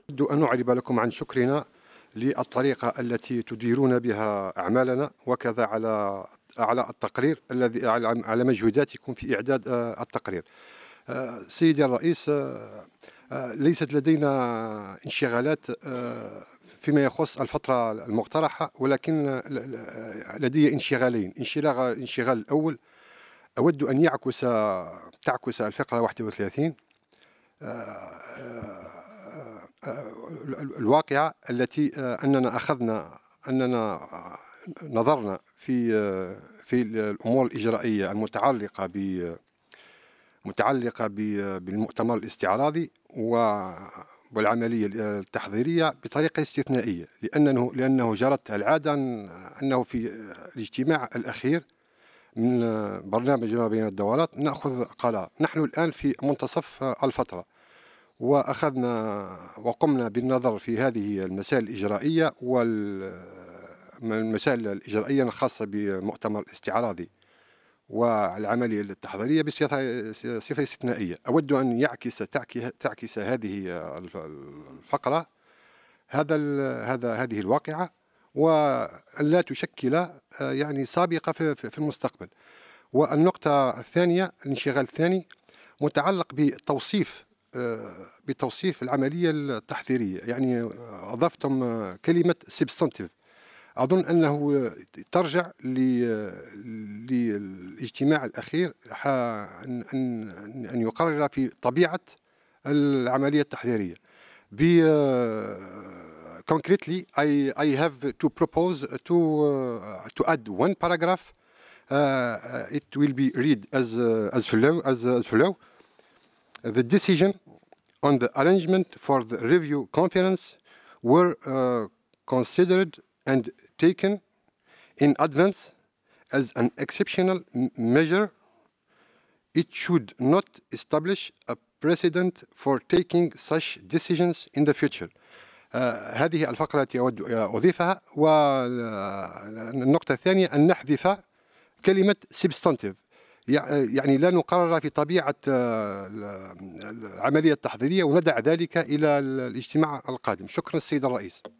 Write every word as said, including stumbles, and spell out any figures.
أود أن أعرب لكم عن شكرنا للطريقة التي تديرون بها أعمالنا، وكذا على على التقرير الذي على على مجهوداتكم في إعداد آه، التقرير. آه، سيدي الرئيس، آه، آه، ليست لدينا انشغالات آه، فيما يخص الفترة المقترحة، ولكن ل- ل- لدي انشغالين. انشغال الانشغال الأول، أود أن يعكس تعكس الفقرة واحد وثلاثين الواقعة التي آه، أننا أخذنا أننا آه، نظرنا في آه، في الأمور الإجرائية المتعلقة ب متعلقة ب- بالمؤتمر الاستعراضي و- والعملية التحضيرية بطريقة استثنائية، لأنه لأنه جرت العادة أن- أنه في الاجتماع الأخير من برنامج ما بين الدورات نأخذ قرار. نحن الآن في منتصف الفترة، وأخذنا وقمنا بالنظر في هذه المسائل الإجرائية والمسائل الإجرائية الخاصة بمؤتمر الاستعراضي والعملية التحضيرية بصفة صفة استثنائية. أود أن يعكس تعكس, تعكس هذه الفقرة هذا هذا هذه الواقعة، وأن لا تشكل آه، يعني سابقة في في المستقبل. والنقطة الثانية، الانشغال الثاني متعلق بتوصيف آه، بتوصيف العملية التحضيرية. يعني آه، أضفتم آه، كلمة substantive. أظن أنه ترجع للاجتماع الأخير أن أن أن يقرر في طبيعة العملية التحضيرية. ب uh, concretely, I, I have to propose to uh, to add one paragraph. Uh, uh, it will be read as uh, as follow as, as follow. The decision on the arrangement for the review conference were uh, considered and taken in advance as an exceptional measure. It should not establish a precedent for taking such decisions in the future. آه، هذه الفقرة التي أود أضيفها. والنقطة الثانية أن نحذف كلمة substantive، يعني لا نقرر في طبيعة آه، العملية التحضيرية وندع ذلك إلى الاجتماع القادم. شكرا السيد الرئيس.